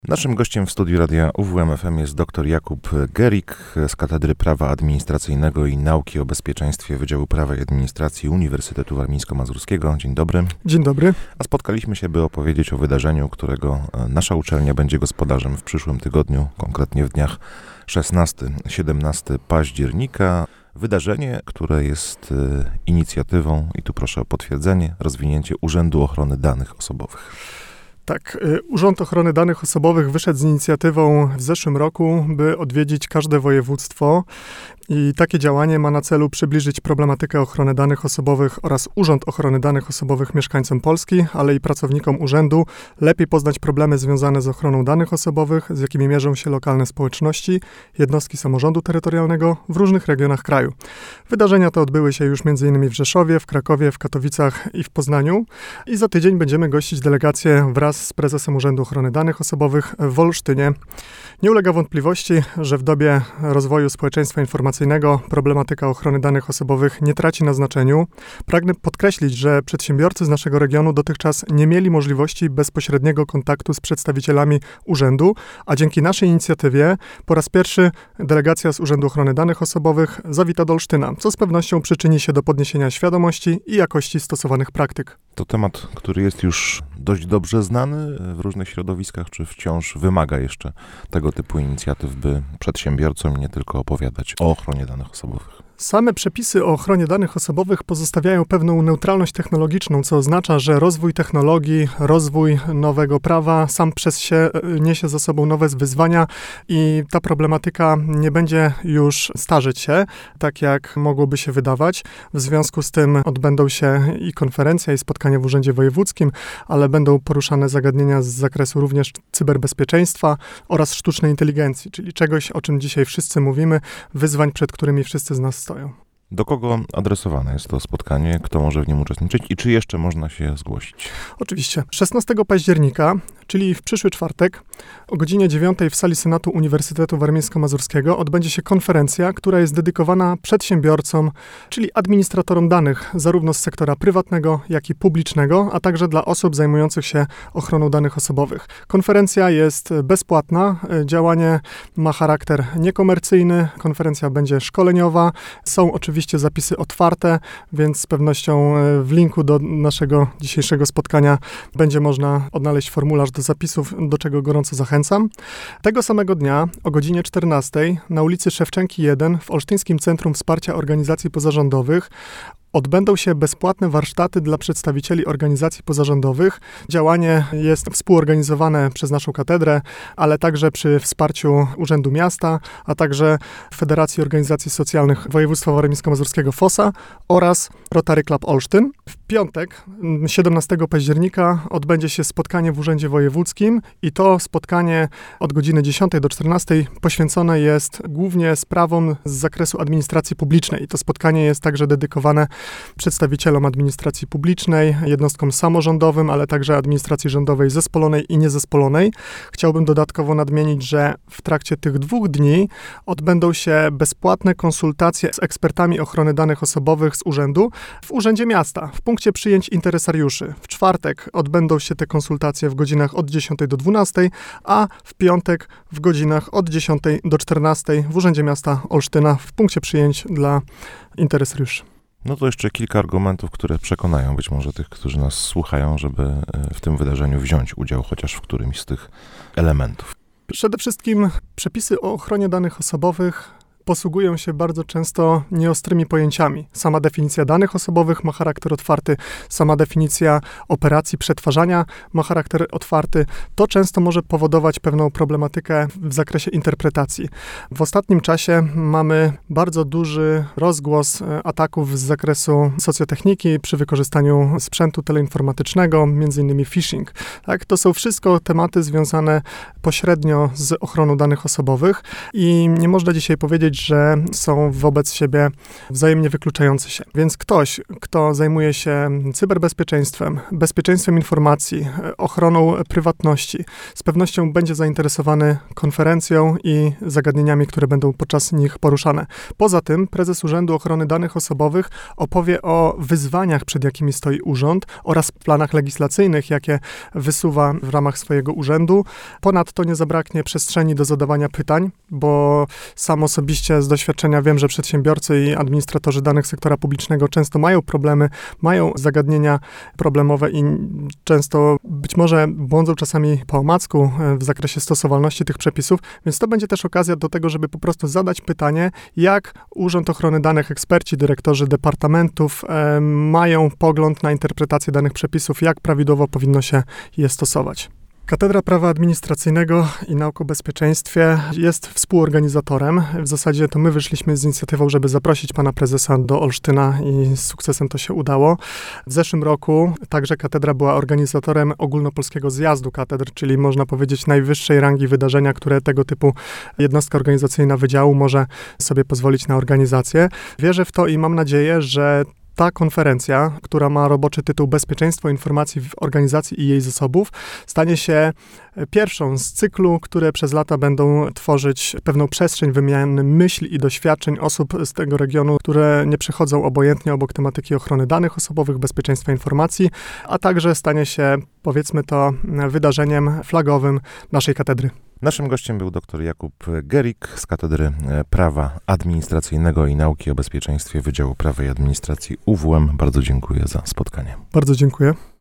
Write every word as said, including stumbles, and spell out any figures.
Naszym gościem w studiu Radia U W M F M jest dr Jakub Gerig z Katedry Prawa Administracyjnego i Nauki o Bezpieczeństwie Wydziału Prawa i Administracji Uniwersytetu Warmińsko-Mazurskiego. Dzień dobry. Dzień dobry. A spotkaliśmy się, by opowiedzieć o wydarzeniu, którego nasza uczelnia będzie gospodarzem w przyszłym tygodniu, konkretnie w dniach szesnastego siedemnastego października. Wydarzenie, które jest inicjatywą, i tu proszę o potwierdzenie, rozwinięcie Urzędu Ochrony Danych Osobowych. Tak, Urząd Ochrony Danych Osobowych wyszedł z inicjatywą w zeszłym roku, by odwiedzić każde województwo i takie działanie ma na celu przybliżyć problematykę ochrony danych osobowych oraz Urząd Ochrony Danych Osobowych mieszkańcom Polski, ale i pracownikom urzędu, lepiej poznać problemy związane z ochroną danych osobowych, z jakimi mierzą się lokalne społeczności, jednostki samorządu terytorialnego w różnych regionach kraju. Wydarzenia te odbyły się już m.in. w Rzeszowie, w Krakowie, w Katowicach i w Poznaniu i za tydzień będziemy gościć delegację wraz z prezesem Urzędu Ochrony Danych Osobowych w Olsztynie. Nie ulega wątpliwości, że w dobie rozwoju społeczeństwa informacyjnego problematyka ochrony danych osobowych nie traci na znaczeniu. Pragnę podkreślić, że przedsiębiorcy z naszego regionu dotychczas nie mieli możliwości bezpośredniego kontaktu z przedstawicielami urzędu, a dzięki naszej inicjatywie po raz pierwszy delegacja z Urzędu Ochrony Danych Osobowych zawita do Olsztyna, co z pewnością przyczyni się do podniesienia świadomości i jakości stosowanych praktyk. To temat, który jest już dość dobrze znany w różnych środowiskach, czy wciąż wymaga jeszcze tego typu inicjatyw, by przedsiębiorcom nie tylko opowiadać o ochronie danych osobowych? Same przepisy o ochronie danych osobowych pozostawiają pewną neutralność technologiczną, co oznacza, że rozwój technologii, rozwój nowego prawa sam przez się niesie za sobą nowe wyzwania i ta problematyka nie będzie już starzeć się, tak jak mogłoby się wydawać. W związku z tym odbędą się i konferencja, i spotkania w Urzędzie Wojewódzkim, ale będą poruszane zagadnienia z zakresu również cyberbezpieczeństwa oraz sztucznej inteligencji, czyli czegoś, o czym dzisiaj wszyscy mówimy, wyzwań, przed którymi wszyscy z nas stoją. Do kogo adresowane jest to spotkanie? Kto może w nim uczestniczyć i czy jeszcze można się zgłosić? Oczywiście. szesnastego października, czyli w przyszły czwartek, o godzinie dziewiątej w sali Senatu Uniwersytetu Warmińsko-Mazurskiego odbędzie się konferencja, która jest dedykowana przedsiębiorcom, czyli administratorom danych, zarówno z sektora prywatnego, jak i publicznego, a także dla osób zajmujących się ochroną danych osobowych. Konferencja jest bezpłatna, działanie ma charakter niekomercyjny, konferencja będzie szkoleniowa, są oczywiście zapisy otwarte, więc z pewnością w linku do naszego dzisiejszego spotkania będzie można odnaleźć formularz do zapisów, do czego gorąco zachęcam. Tego samego dnia o godzinie czternastej na ulicy Szewczenki jeden w Olsztyńskim Centrum Wsparcia Organizacji Pozarządowych odbędą się bezpłatne warsztaty dla przedstawicieli organizacji pozarządowych. Działanie jest współorganizowane przez naszą katedrę, ale także przy wsparciu Urzędu Miasta, a także Federacji Organizacji Socjalnych Województwa Warmińsko-Mazurskiego FOSA oraz Rotary Club Olsztyn. W piątek, siedemnastego października, odbędzie się spotkanie w Urzędzie Wojewódzkim i to spotkanie od godziny dziesiątej do czternastej poświęcone jest głównie sprawom z zakresu administracji publicznej. To spotkanie jest także dedykowane przedstawicielom administracji publicznej, jednostkom samorządowym, ale także administracji rządowej zespolonej i niezespolonej. Chciałbym dodatkowo nadmienić, że w trakcie tych dwóch dni odbędą się bezpłatne konsultacje z ekspertami ochrony danych osobowych z urzędu w Urzędzie Miasta, w punkcie przyjęć interesariuszy. W czwartek odbędą się te konsultacje w godzinach od dziesiątej do dwunastej, a w piątek w godzinach od dziesiątej do czternastej w Urzędzie Miasta Olsztyna w punkcie przyjęć dla interesariuszy. No to jeszcze kilka argumentów, które przekonają być może tych, którzy nas słuchają, żeby w tym wydarzeniu wziąć udział chociaż w którymś z tych elementów. Przede wszystkim przepisy o ochronie danych osobowych posługują się bardzo często nieostrymi pojęciami. Sama definicja danych osobowych ma charakter otwarty, sama definicja operacji przetwarzania ma charakter otwarty. To często może powodować pewną problematykę w zakresie interpretacji. W ostatnim czasie mamy bardzo duży rozgłos ataków z zakresu socjotechniki przy wykorzystaniu sprzętu teleinformatycznego, między innymi phishing. Tak? To są wszystko tematy związane pośrednio z ochroną danych osobowych i nie można dzisiaj powiedzieć, powiedzieć, że są wobec siebie wzajemnie wykluczające się. Więc ktoś, kto zajmuje się cyberbezpieczeństwem, bezpieczeństwem informacji, ochroną prywatności, z pewnością będzie zainteresowany konferencją i zagadnieniami, które będą podczas nich poruszane. Poza tym prezes Urzędu Ochrony Danych Osobowych opowie o wyzwaniach, przed jakimi stoi urząd oraz planach legislacyjnych, jakie wysuwa w ramach swojego urzędu. Ponadto nie zabraknie przestrzeni do zadawania pytań, bo sam osobiście z doświadczenia wiem, że przedsiębiorcy i administratorzy danych sektora publicznego często mają problemy, mają zagadnienia problemowe i często być może błądzą czasami po omacku w zakresie stosowalności tych przepisów, więc to będzie też okazja do tego, żeby po prostu zadać pytanie, jak Urząd Ochrony Danych, eksperci, dyrektorzy departamentów e, mają pogląd na interpretację danych przepisów, jak prawidłowo powinno się je stosować. Katedra Prawa Administracyjnego i Nauk o Bezpieczeństwie jest współorganizatorem. W zasadzie to my wyszliśmy z inicjatywą, żeby zaprosić pana prezesa do Olsztyna i z sukcesem to się udało. W zeszłym roku także katedra była organizatorem ogólnopolskiego zjazdu katedr, czyli można powiedzieć najwyższej rangi wydarzenia, które tego typu jednostka organizacyjna wydziału może sobie pozwolić na organizację. Wierzę w to i mam nadzieję, że ta konferencja, która ma roboczy tytuł Bezpieczeństwo informacji w organizacji i jej zasobów, stanie się pierwszą z cyklu, które przez lata będą tworzyć pewną przestrzeń wymiany myśli i doświadczeń osób z tego regionu, które nie przechodzą obojętnie obok tematyki ochrony danych osobowych, bezpieczeństwa informacji, a także stanie się, powiedzmy to, wydarzeniem flagowym naszej katedry. Naszym gościem był dr Jakub Gerik z Katedry Prawa Administracyjnego i Nauki o Bezpieczeństwie Wydziału Prawa i Administracji U W M. Bardzo dziękuję za spotkanie. Bardzo dziękuję.